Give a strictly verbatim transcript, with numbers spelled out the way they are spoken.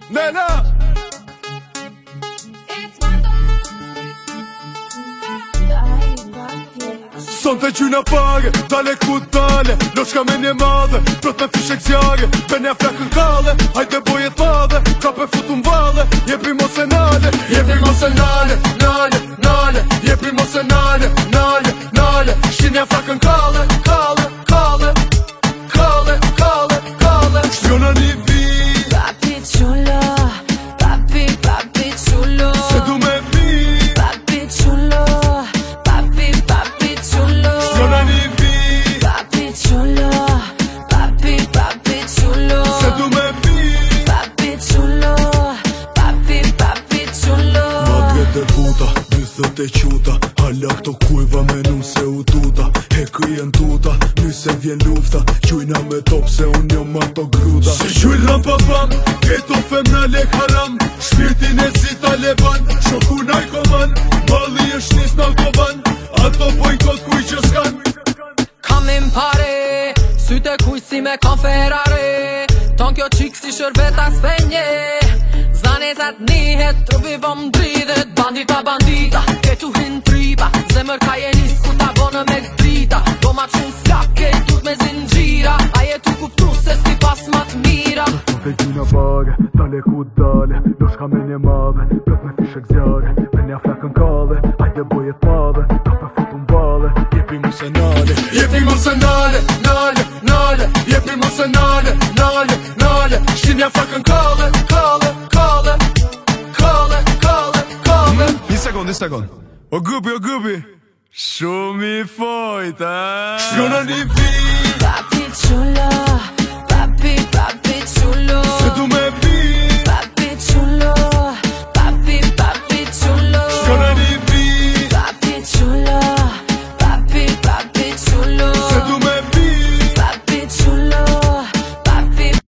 Nena Son të qyna pare, dale ku dale Loshka me një madhe, prot me fishek zjarë Venja flakën kalle, hajde bojet madhe Ka pe futu m'valle, jepi mos e nale Jepi mos e nale, nale, nale Jepi mos e nale, nale, nale Shqinja flakën kalle, kalle, kalle Kalle, kalle, kalle Shjona një vi Papi chulo, papi, papi chulo Se du me vi Papi chulo, papi, papi chulo Shjona një vi Papi chulo, papi, papi chulo Se du me vi Papi chulo, papi, papi chulo Madre e buta, mythët e quta Hala këto kujva me nu se u tuta E kryen tuta, my se vjen lufta Qujna me top se unë jom ato gruta Se qujnë ram pa fam, keto femna lek haram Shpirtin e si taleban, shoku naj koman Mali është nis në autoban, ato bojkot kuj që s'kan Kam im pare, syte kuj si me kam Ferrari Ton kjo qik si shërbeta spenje Zanezat nihet, trupi bom dridhet Bandita, bandita, ketu hin tripa Zemër ka jenis ku ta bonë me drita Do ma qun flake, tut me zingjira Aje tu kuptu se s'ti pas ma t'mira Son të gjuna pare, dale ku dale Loshka me një madhe, plot me fishek zjarë Venja flakën kalle, hajde bojet madhe Ka pe futu m'valle, jepi mos e nale Jepi mos e nale, nale, nale Jepi mos e nale, nale, nale Shqinja flakën kalle, kalle, kalle Kalle, kalle, kalle Një sekund, një sekund O gupi, o gupi Shumë i fojt, eh Shjona një vi Papi chulo